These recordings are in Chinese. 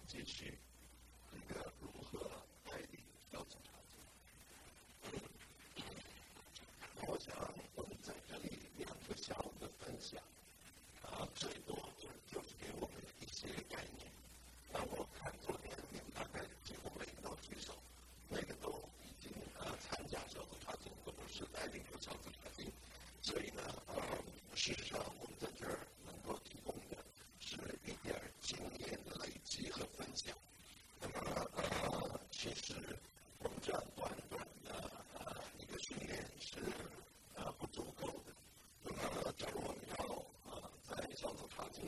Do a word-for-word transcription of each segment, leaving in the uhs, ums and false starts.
继续这个如何带领小组查经。我想我们在这里两个下午的分享啊，最多就就是给我们一些概念。那我看昨天你们大概几乎每个都举手，每个都已经啊参加小组查经，或者是带领过小组查经。所以呢，呃，事实上我们在这儿能够提供的是一点经验的累积和分享。那么，呃，其实我们这样短短的呃一个训练是呃不足够的。那么，假如我们要呃在小组查经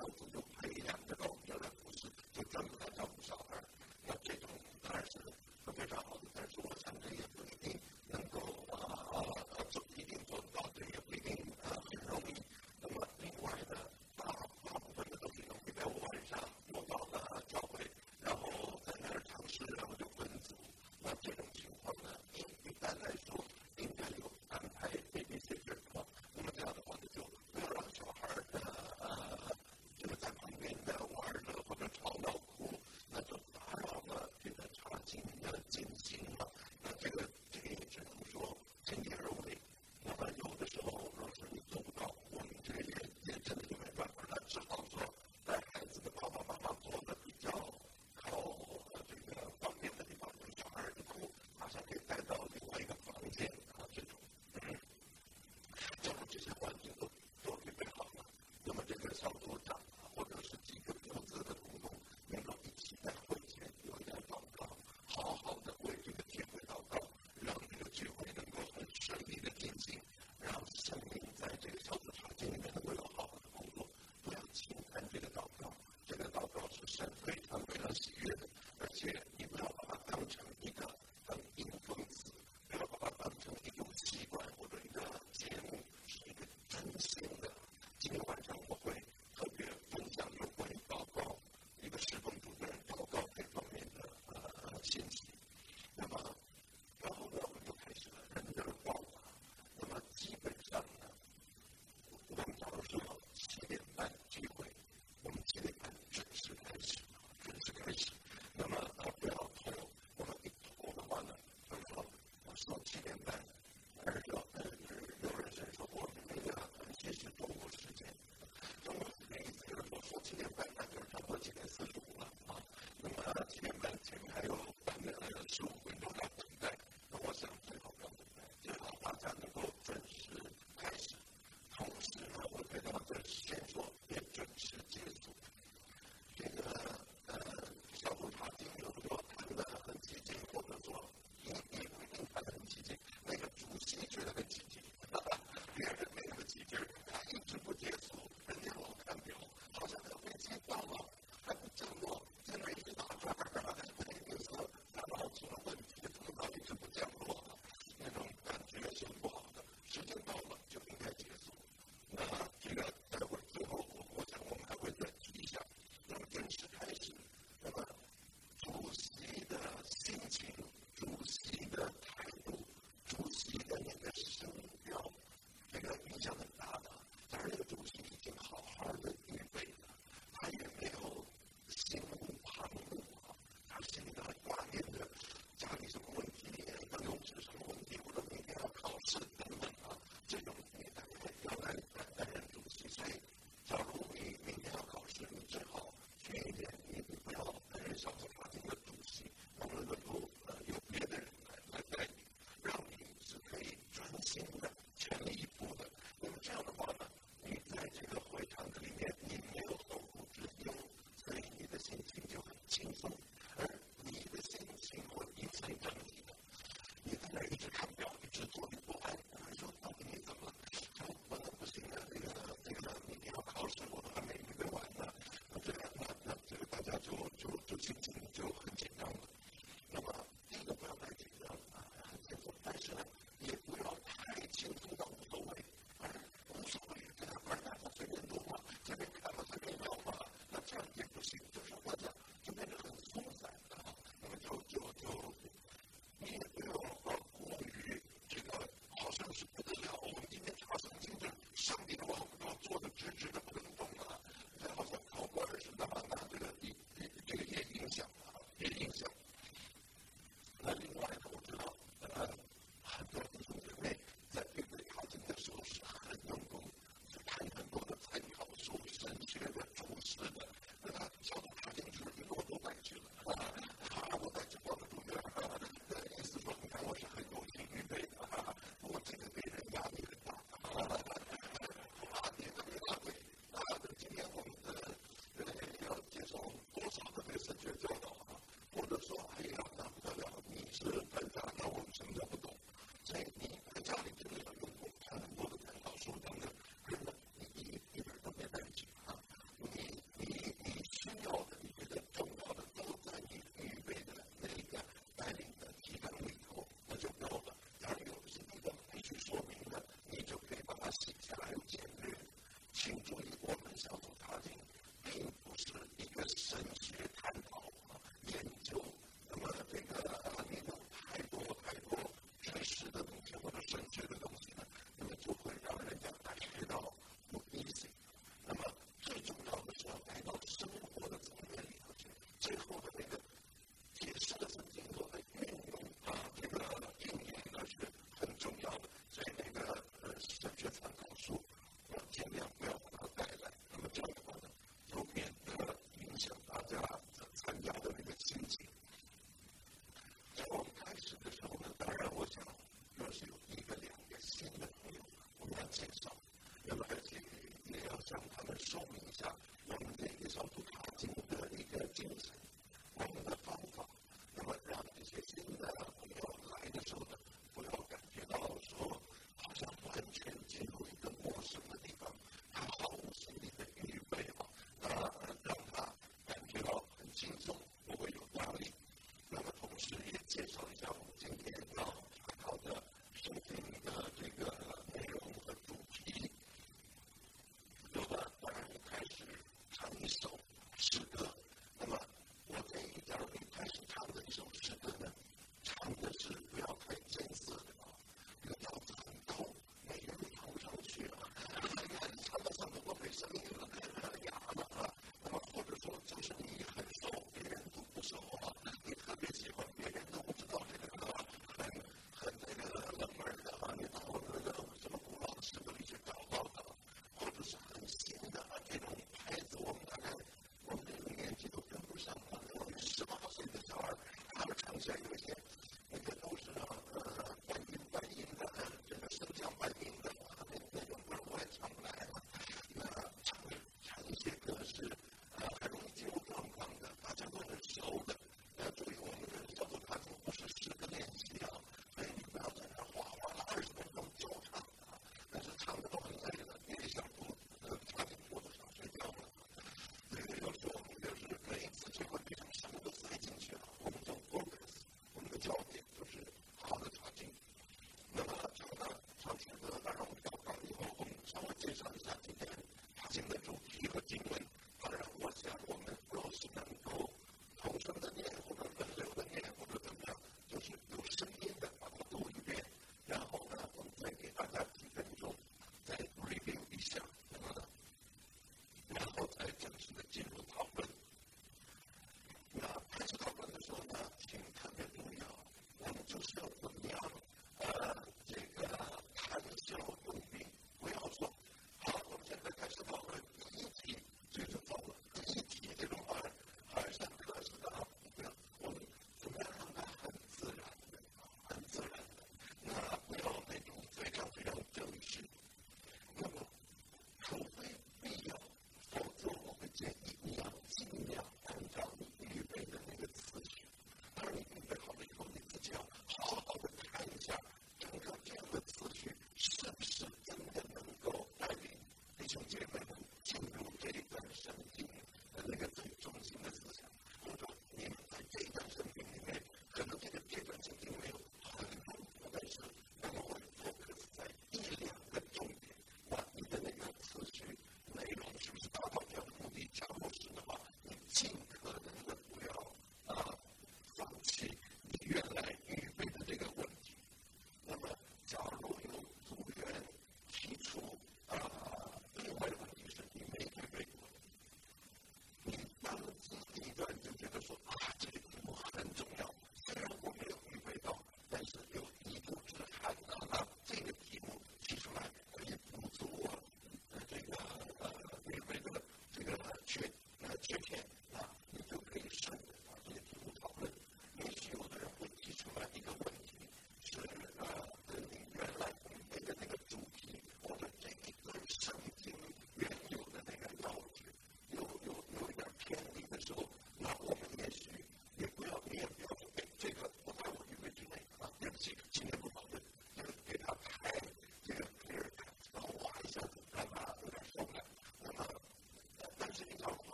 样子就培养这种原来不是就专门来照顾小孩，那这种当然是非常好的，但是我想这也不一定能够啊啊做一定做得到，这也不一定啊很容易。那么另外呢，大大部分的都是容易在晚上落到了教会，然后在那儿尝试，然后就分组。那这种情况呢，一般来说应该有安排 babysitter 啊，那么这样的话呢，就不要让小孩儿呃这个在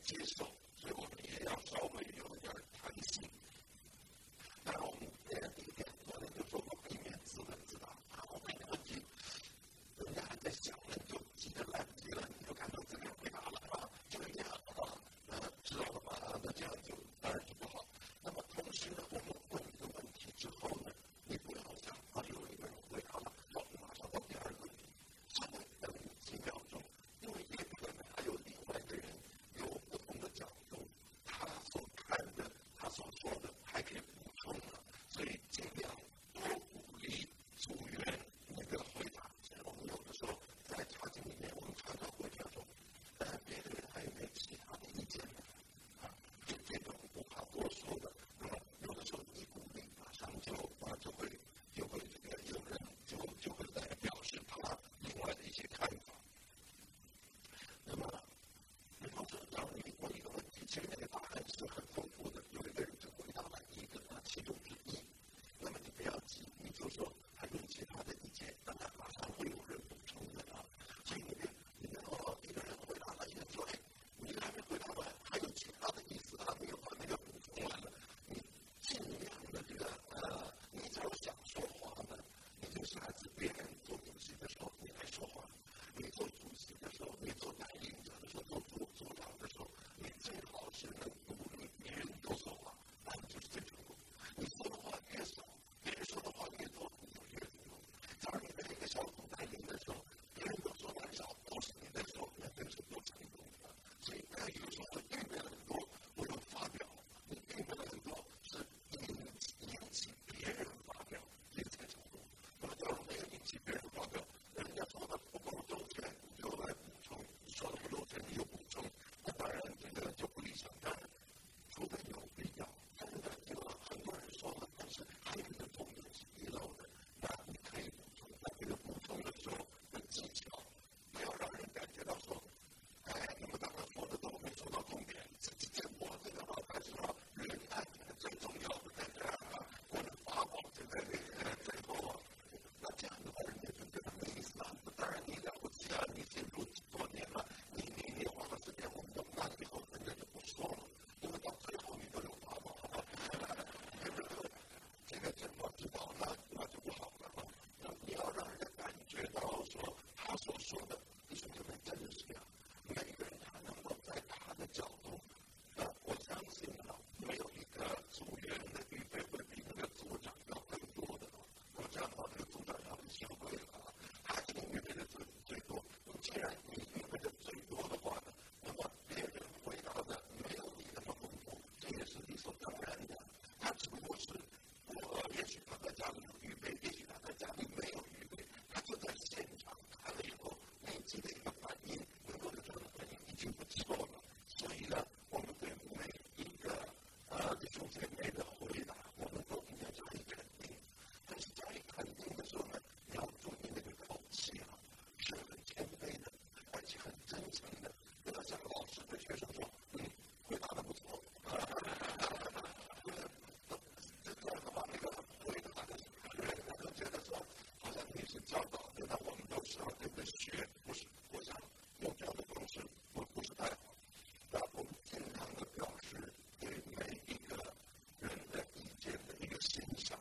接受，所以我们也要稍微有一点弹性。当然，我们第一点可能就说过避免自问自答啊，我问的问题，人家还在想呢，你就急着来不及了，你就赶快自己回答了啊，就这样啊，那知道了吗？那这样就当然是不好。那么同时呢，我们问一个问题之后呢，你不要想啊，有一个人回答了，我们马上到第二个问题，稍微等几秒钟，因为也可能还有另外一个人有不同的角度，他所看的，他所说的还可以补充了，所以尽量多鼓励组员那个回答。我们有的时候在查经里面，我们常常会这样说，呃，别的人还有没有其他的意见呢？啊，这这种无话多说的，那么有的时候一鼓励，马上就啊就会就会这个有人就就会来表示他另外的一些看法。那么，比方说让你问一个问题，其实那个答案是很丰富的，有一个人就回答了一个啊其中之一，那么你不要急，你就说还有其他的意见，当然马上会有人补充的啊。所以你别你别说一个人回答了，一个人说哎，你还没回答完，还有其他的意思啊，没有把那个补充完了，你尽量的这个呃，你只要想说话呢，你就下次别人做主席的时候你来说话，你做主席的时候，你做带领者的时候，做组组长的时候，你最好是能鼓励别人多说话，那就是最成功。你说的话越少，别人说的话越多，你就越成功。假如你在一个小组带领的时候，别人都说的少，都是你在说，那真是不成功的。所以呢，有时候会预备了很多，我有发表，你预备了很多是引引起别人发表，这才成功。那么假如没有引起别人发表，人家说的不够周全，你就来补充；说的不周全，你又补充，那当然这个就不理想。当然，除非有必要，真的这个很多人说了，但是还有一个重点是遗漏的，那你可以补充。在这个补充的时候的技巧，不要让人感觉到说，哎，你们刚刚说的都没说到重点，自己见过这个吧？但是说人爱最重要的在这儿啊，我的发光就在这个最后啊。那这样的话，人家就觉得没意思啊。当然你了不起啊，你进入多年了，你你你花了时间，我们都那以后人家就不说了，因为到最后你都有发光了，这个情况知道那那就不好了嘛。你要让人家感觉到说他所说的，你说这个真的是这样。每个人他能够在他的角度，呃，我相信啊，没有一个组员的预备会比那个组长要更多的。我这样的话，这个组长要很羞愧了啊，他一定预备的最最多。既然你预备的最多的话呢，那么别人回答的没有你那么丰富，这也是理所当然的。他只不过是我，也许他在家里有预备，也许他在家里没有预备，他就在现场看了以后，立即的一个反应，能够的这种反应已经不错了。所以呢，我们对每一个呃弟兄姐妹的回答，我们都应该加以肯定。但是加以肯定的时候呢，你要注意那个口气啊，是很谦卑的，而且很真诚的，不要像老师对学生说，嗯，回答的不错。这样的话，那个回答的人他就觉得说，好像你是教导的，那我们都是要跟着学，不是？我想用这样的方式不不是太好。那我们尽量的表示对每一个人的意见的一个欣赏。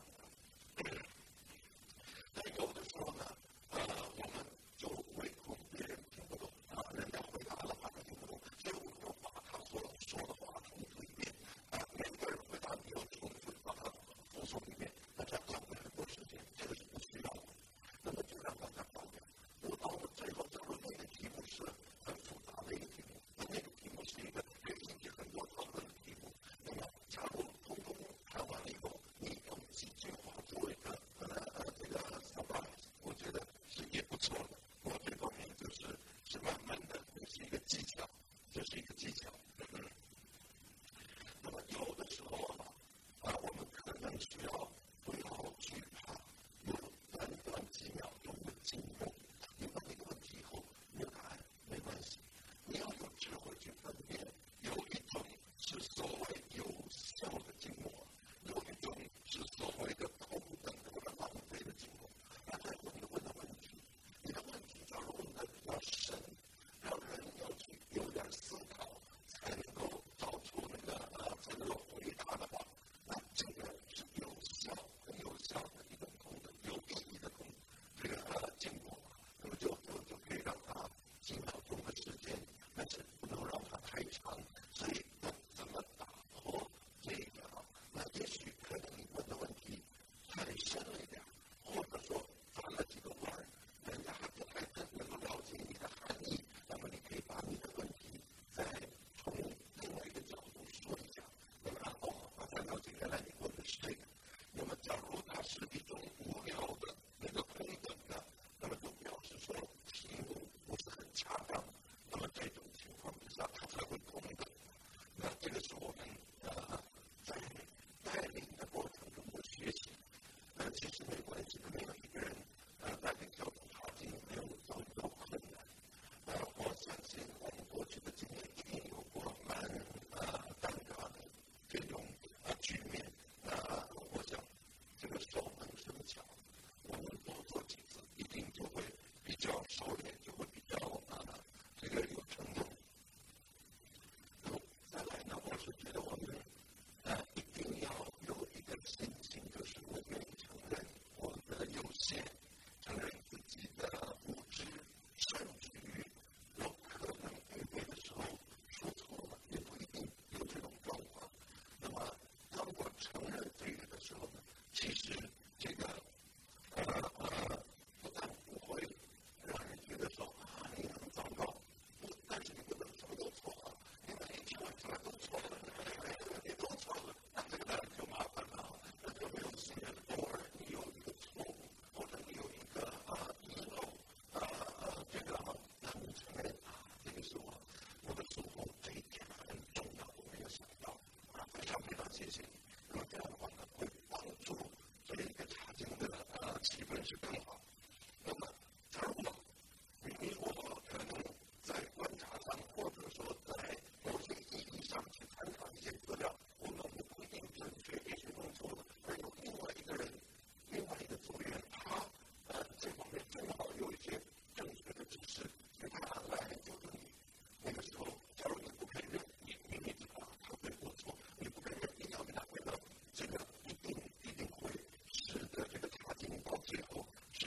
但有的时候呢，呃，我们就唯恐别人听不懂啊，人家回答了，他们听不懂，所以我们就把他所说的话重复一遍啊，每个人回答你要重复把它复诵一遍，那这样浪费很多时间，这个是不需要的。那么就让大家发表。如果到了最后，假如那个题目是很复杂的一个题目，那那个题目是一个可以引起很多讨论的题目，那么假如通通看完了以后，你用几句话做一个呃呃这个 summarize， 我觉得是也不错的。我这方面就是是慢慢的，这是一个技巧，这是一个技巧。那么有的时候啊，啊，我们可能需要不要惧怕有短短几秒钟的静默。你问一个问题以后没有答案没关系，你要有智慧去分辨，有一种是所谓有效的静默，有一种是所谓的空等或者浪费的静默。那再问你问的问题，你的问题假如问的比较深，让人要去有点思考，才是更好。那么，假如呢，你我可能在观察上，或者说在某些意义上去参考一些资料，我们不一定准确，也许弄错了，而有另外一个人，另外一个组员，他呃这方面正好有一些正确的知识，所以他来纠正你。那个时候，假如你不肯认，你你你知道他对或错，你不肯认，一定要跟他回到这个一定一定会使得这个查经到最后是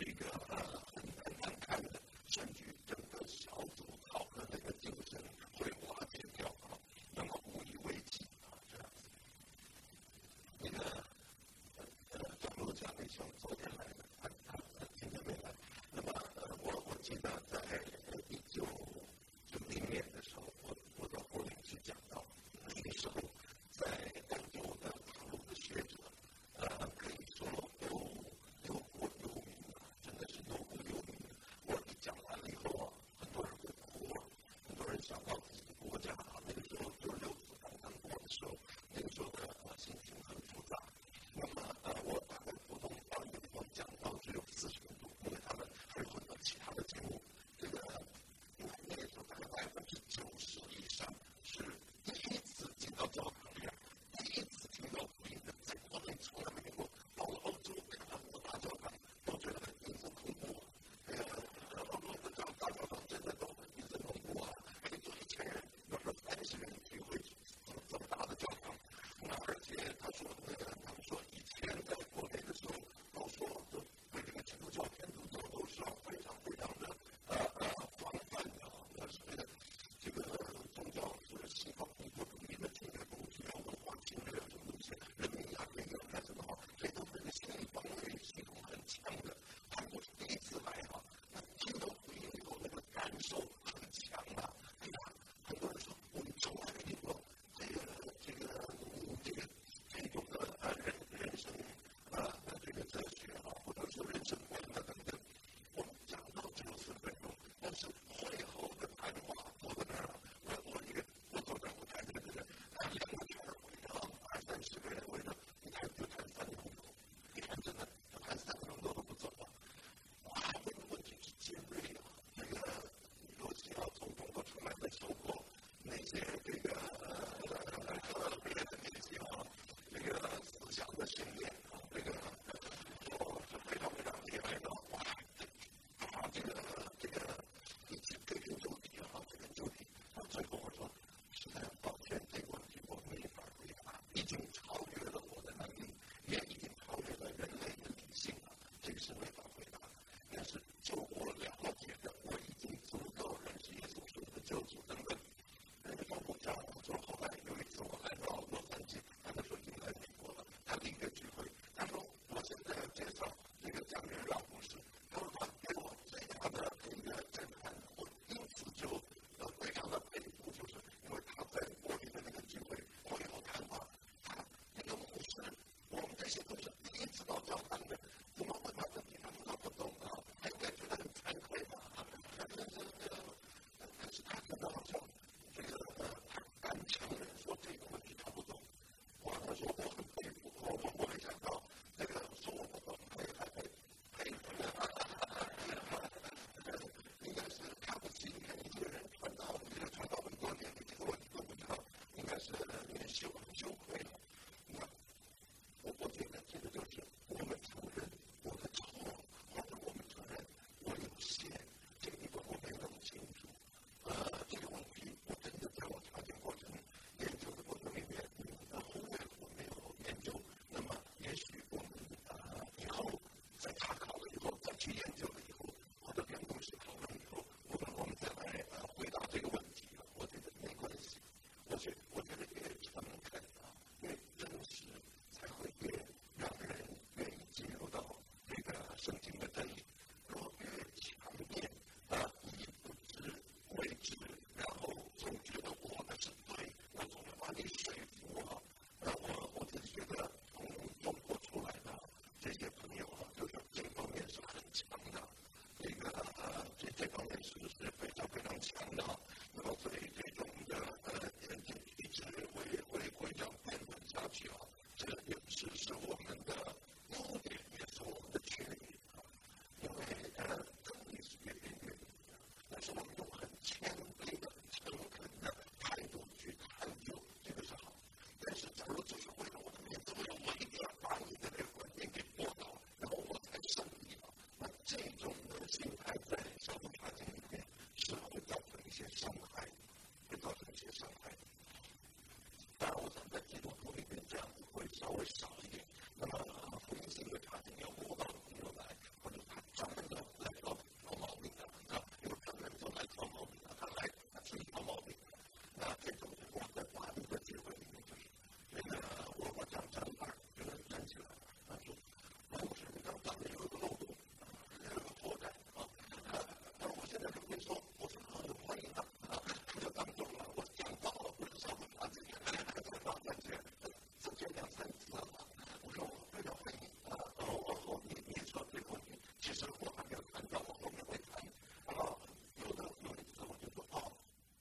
稍微少一点。那么福音性的家庭要摸到朋友来，或者他专门的来挑挑毛病的，啊，有专门就来挑毛病的，他来他自己挑毛病。那这种情况在法律的智慧里面就是，那个我我讲讲一半，有人站起来，他说：“那我是你刚刚有一个漏洞，有一个破绽啊。那我现在跟你说，我是很欢迎他啊，他就当中了，我讲到了，我是想问他这个，这个感觉。”这这两三次了，我说我非常欢迎啊，然后我说你你说这个问题，其实我还没有谈到，我后面会谈。然后有的有一次我就说哦，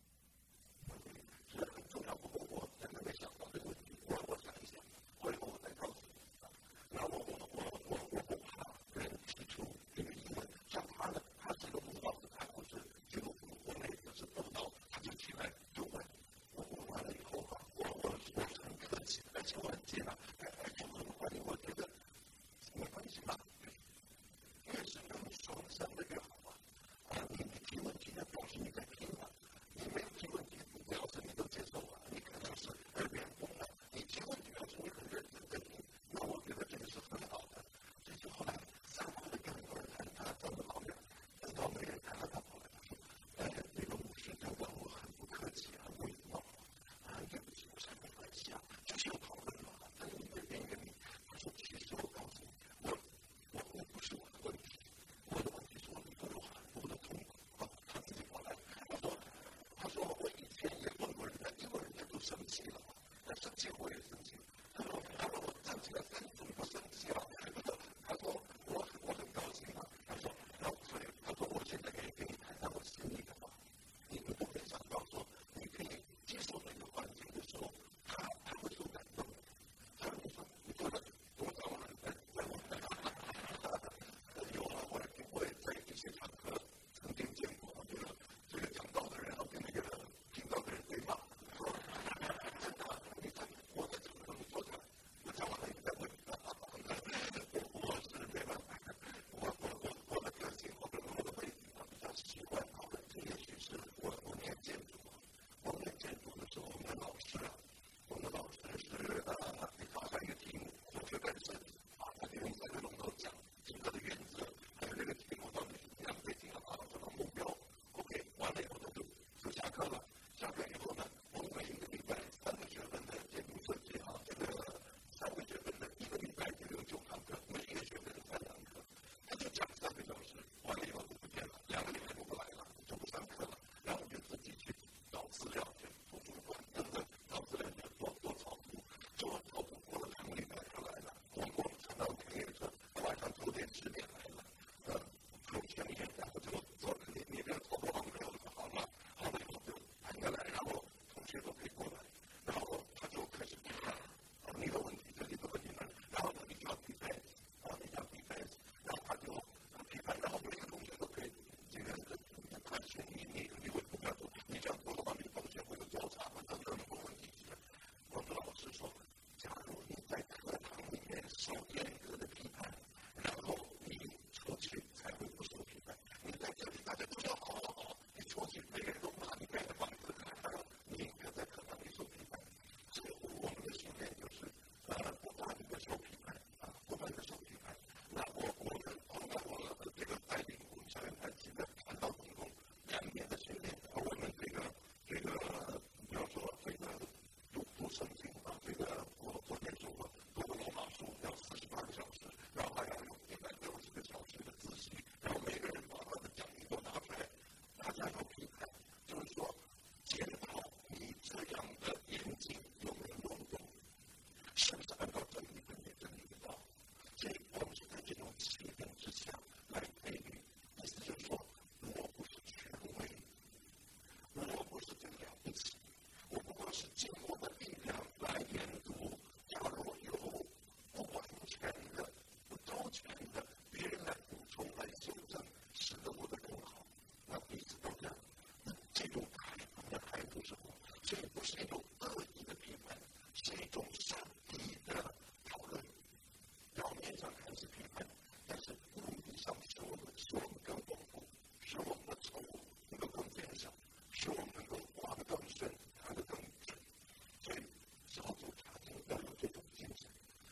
是很重要，不过我真的没想到这个问题，我我想一想，回头我再告诉你。然后我我我我我不怕人提出这个疑问，像他呢，他是个慕道的，他不是基督徒，我那个是不知道，他就起来就问。我问完了以后啊，我我我是很客气，而且我很接纳，而且我很欢迎，我觉得没关系嘛，越是能双向的越好嘛。啊，你你提问题的表示你在听嘛，你没有提问题，表示你都接受了，你可能是耳边风了。你提问题表示你很认真在听，那我觉得这个是很好的。所以就后来三号的跟很多人谈，他找了老远，等到没人谈了，他跑来他说：“哎，这个牧师刚刚我很不客气，很不礼貌。”啊，对不起，我说没关系啊，就是有讨论嘛，但是你的原因，他说其实我告诉你，我我我不是我的问题，我的问题是我里头有很多的痛苦啊。他自己过来，他说他说我以前也问过人家，结果人家都生气了嘛，那生气我也生气。他说他说我站起来三分钟不生气了，他说我我很高兴啊，他说然后所以他说我现在可以跟你谈谈我心里的话。你们都没想到说，你可以接受这个环境的时候，他他会受感动。他你说你做的多少人在在我们有啊，我也我也在一些场合曾经见过，这个这个讲道的人要跟那个听到的人对骂，说真的，你看我在这个你说的，我讲完了你再问，我是没办法，我我我我的个性，我跟我的背景，我比较习惯讨论，这也许是我我念建筑，我念建筑的时候，我们的老师啊，我们的老师是呃给他下一个题目，我觉得是啊，他给我们在这种都讲整个的原则，还有这个题目到底是怎样对定的啊，这个目标 ，OK， 完了以后他就就下课了，下课以后呢，我们每一个礼拜三个学分的建筑设计啊，这个三个学分的一个礼拜就有九堂课，每一个学分是三堂课，他就讲三个小时，完了以后就不见了，两个礼拜就不来了，就不上课了，然后就自己去找资料去图书馆等等，找资料去做做草图，做草图过了两个礼拜就来了，光光看到田野车，晚上九点十点来了，呃，口前面然后就做你你这草图好没有就好了，好了以后就谈下来，然后同学都可以过来，然后他就开始看啊你的问题这里的问题呢，然后呢你就要匹配啊你要匹配，然后他就匹配，然后每个同学都可以这个看选你你你会不要做，你这样做的话，你同学会有交叉或者任何问题。我们老师说，假如你在课堂里面受严格的批判，然后你出去才会不受批判。你在这里大家都要好好好，你出去每个人都骂你盖的房子，然后你应该在课堂里受批判。所以我们的训练就是呃不断的受批判啊，不断的受批判。那我我们碰到我们这个带领我们校园团体的传道同工两年的训练，我们这个这个比方说这个读读圣经啊，这个我昨天说过，读个罗马书要四十八个小时，然后还要有一百六十个小时的自习，然后每个人把他的讲义都拿出来，大家要批判，就是说检讨你这样的严谨有没有漏洞，是不是按照真理跟你真理的道？所以我们是在这种气氛之下来培育，意思就是说，我不是权威，我不是最了不起，我不过是尽我的力量来研读。假如有不完全的、不周全的，别人来补充、来修正，使得我的更好，那彼此都这样。那这种开放的态度是好，所以不是一种恶意的批判，是一种善意的讨论。表面上看是批判，但是目的上使我们使我们更丰富，使我们的错误能够更减少，使我们能够挖得更深，看得更准。所以小组查经要有这种精神。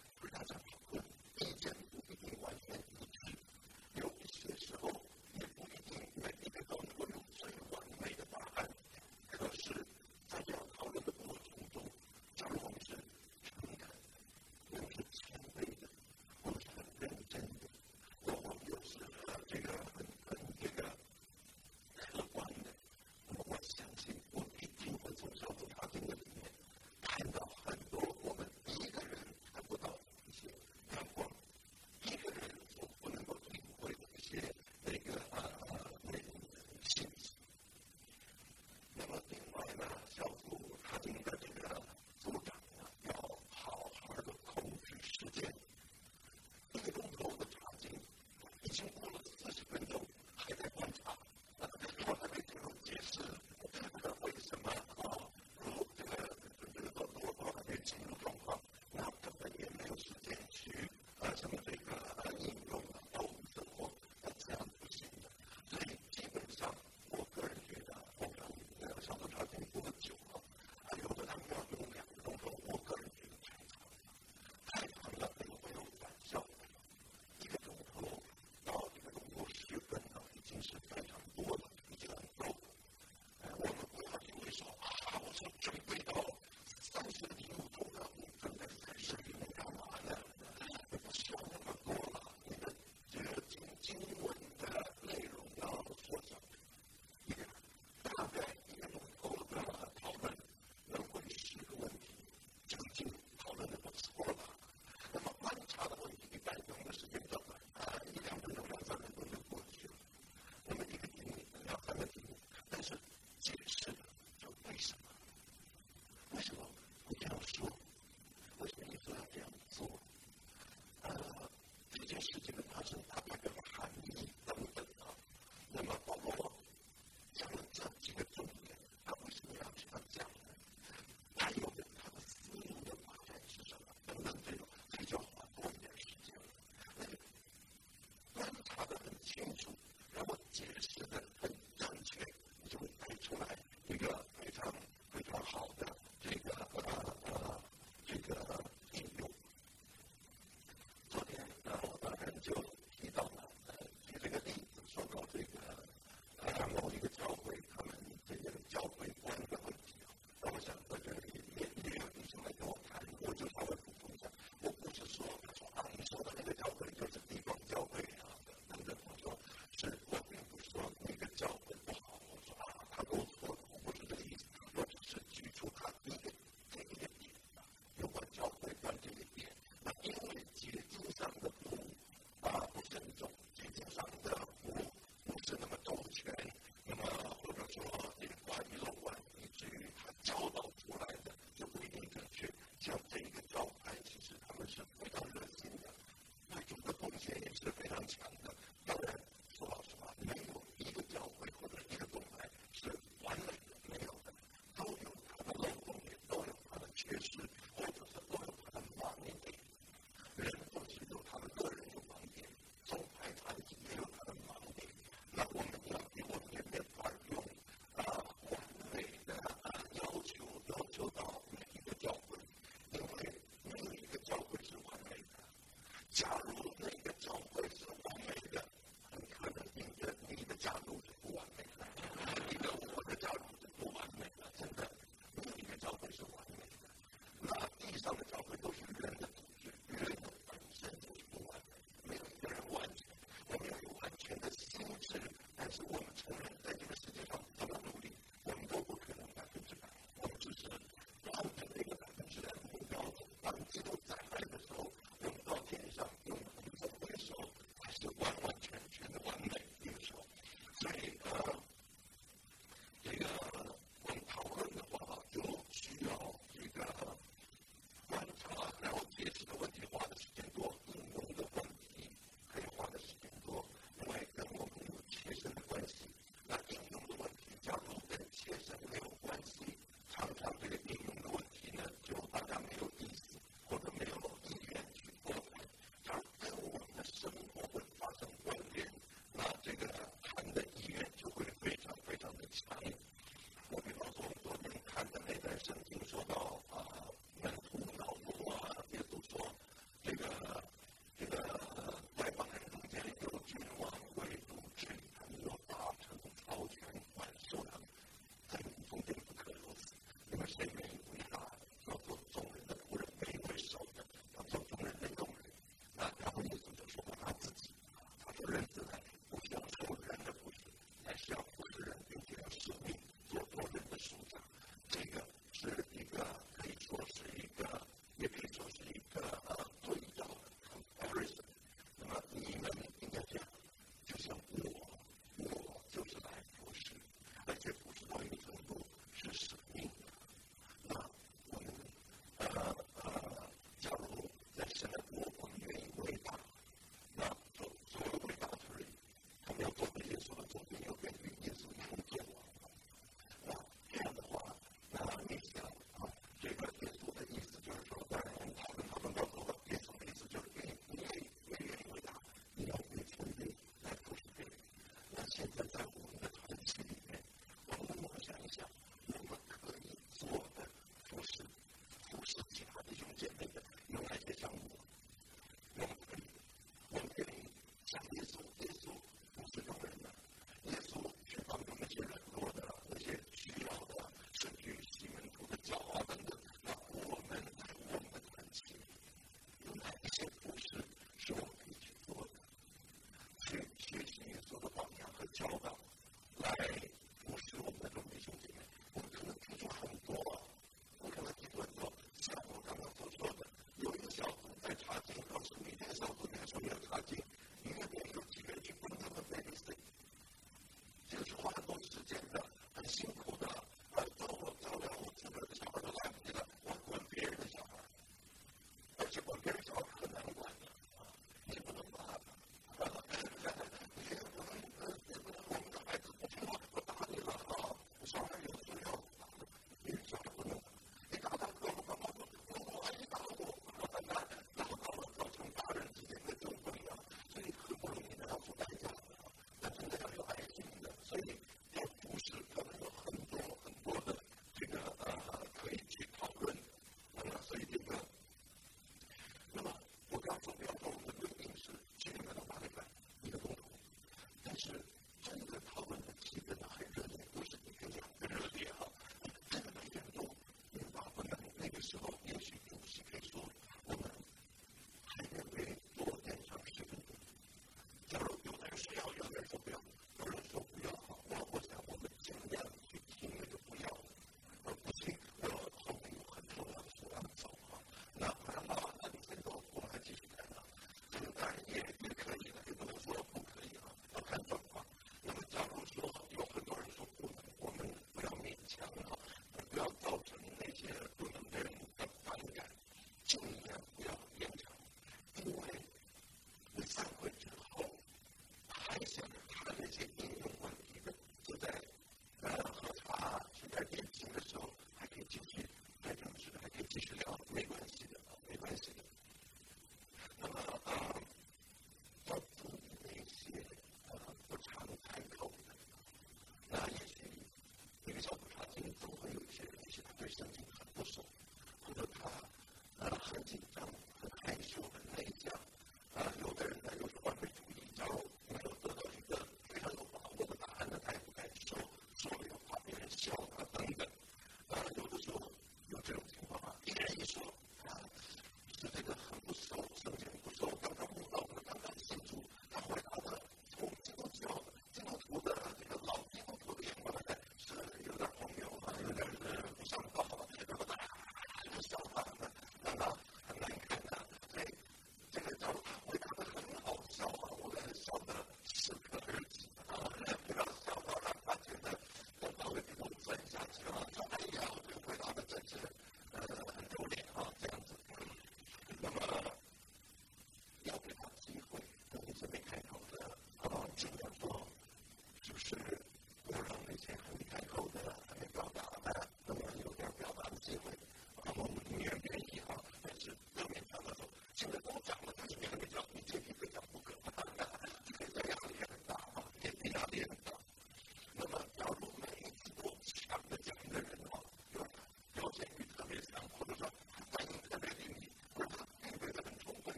教导出来的就不一定准确。像这一个教派，其实他们是非常热心的，对主的贡献也是非常强的。当然，说老实话，没有一个教会或者一个宗派是完美的，没有的，都有它的漏洞，也都有它的缺失，或者是都有它的盲点。人都是有他的个人有盲点，宗派团体也有他的盲点。那我们要给我们的人法用啊完美的啊要求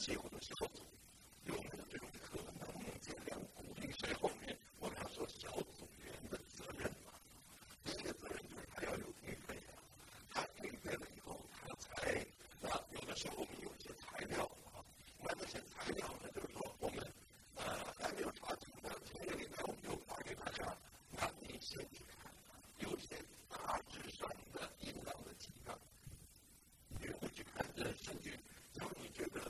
谢我们小组，有没有这种可能尽量鼓励谁后面我们要说小组员的责任嘛？第一个责任就是他要有预备啊，他预备了以后，他才那有的时候我们有一些材料啊，那这些材料呢，就是说我们呃还没有查清的前个礼拜我们就发给大家，那你先去看，有些大致上的应当的几个，你会去看这证据，然后你觉得。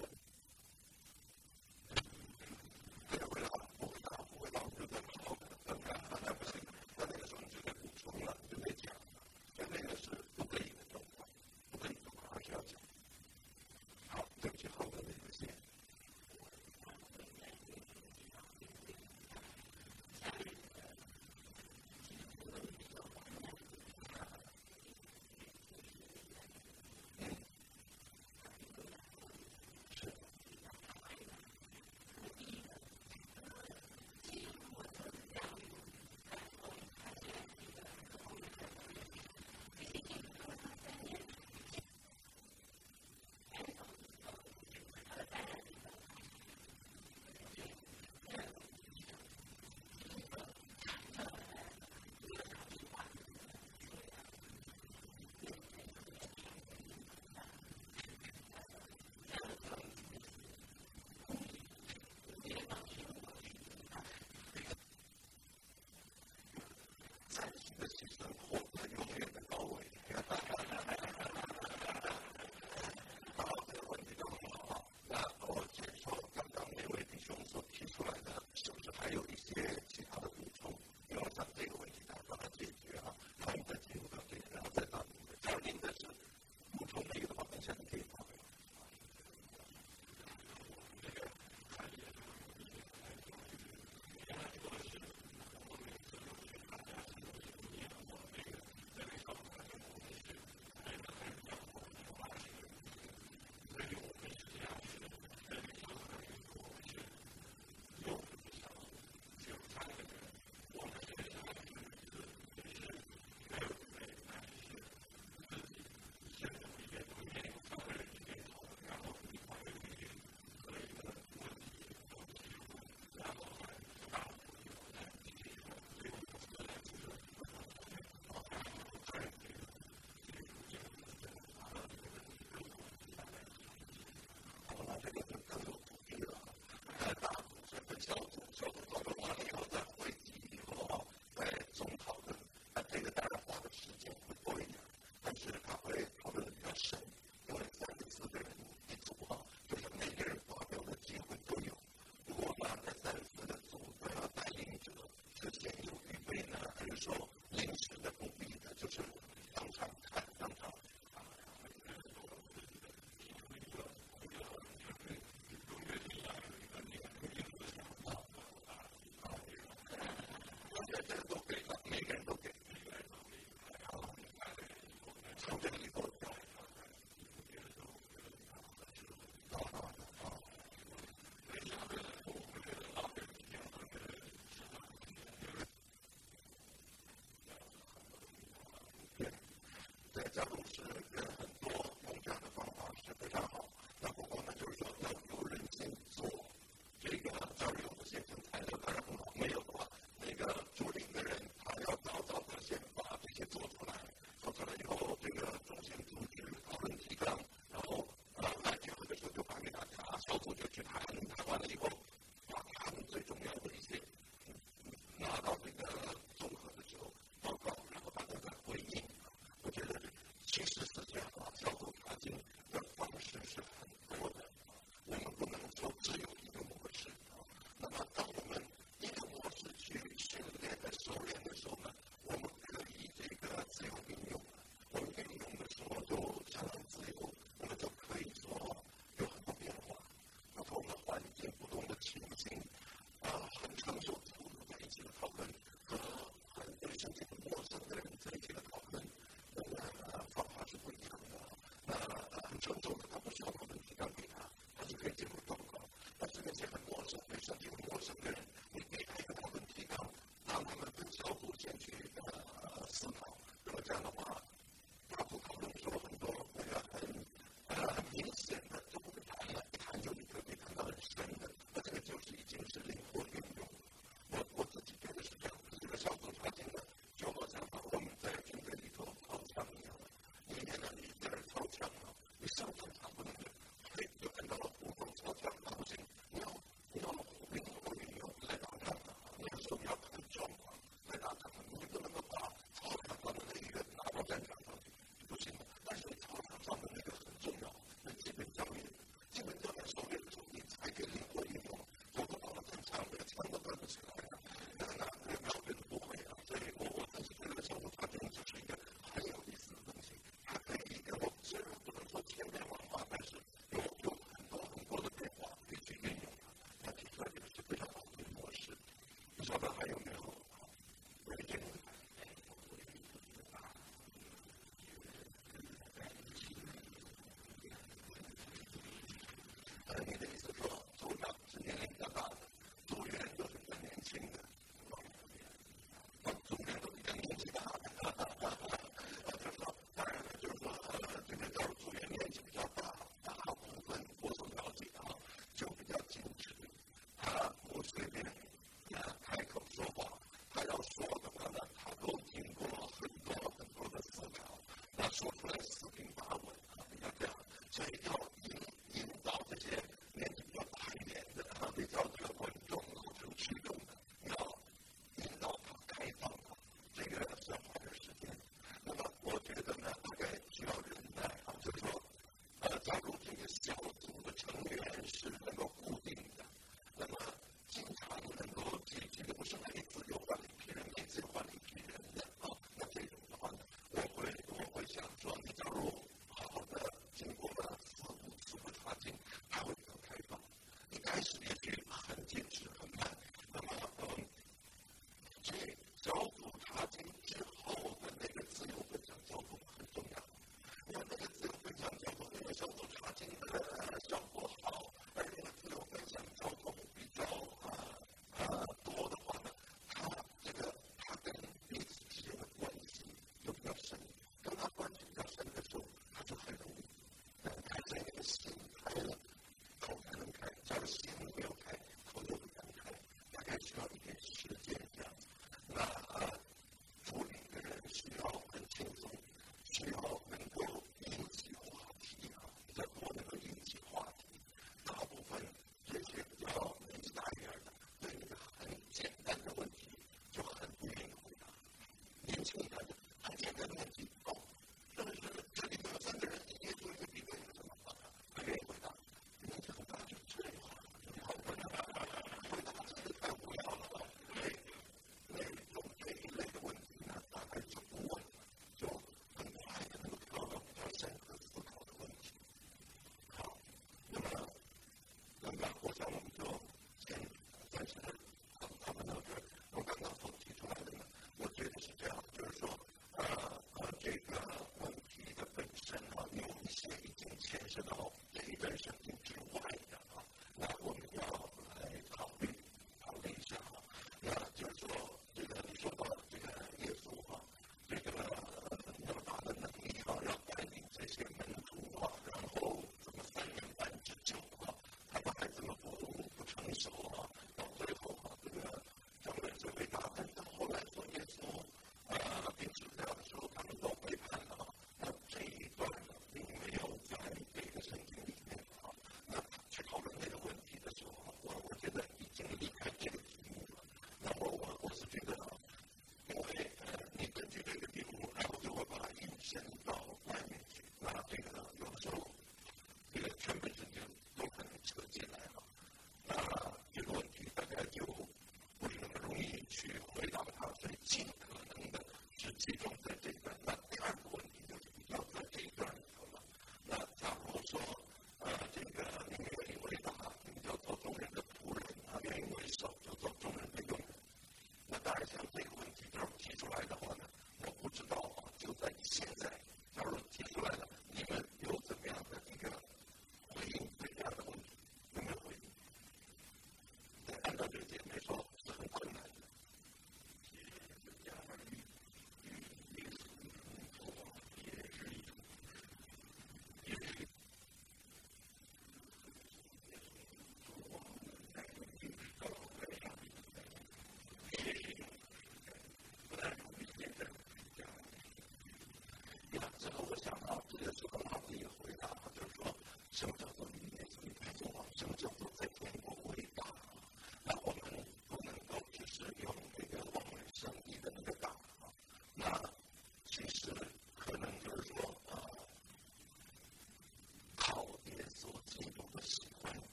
假如是人很多，用这样的方法是非常好。那不过呢，就是说要有人先做这个，假如有的现成材料当然很好，没有的话，那个主领的人他要早早的先把这些做出来，做出来以后，这个中心组织讨论提纲，然后呃来聚会的时候就发给大家，小组就去谈，谈完了以后，把他们最重要的一些拿到这个综合的时候报告，然后大家再回应。我觉得其实是这样啊，小组查经的方式是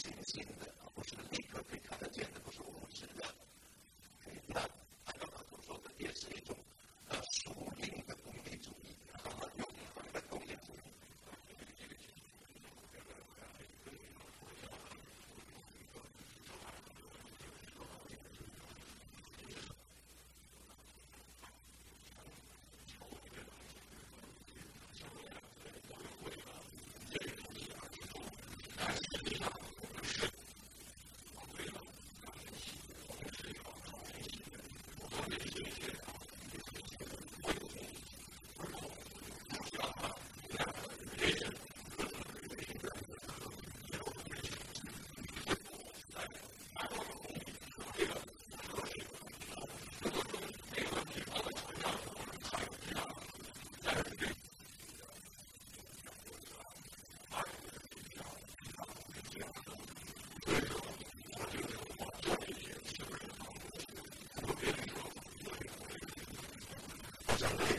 信心的，不是立刻可以看得见的，不是物质的。那按照他所说的，也是一种呃属灵的功利主义，那么永恒的功利主义。Thank you.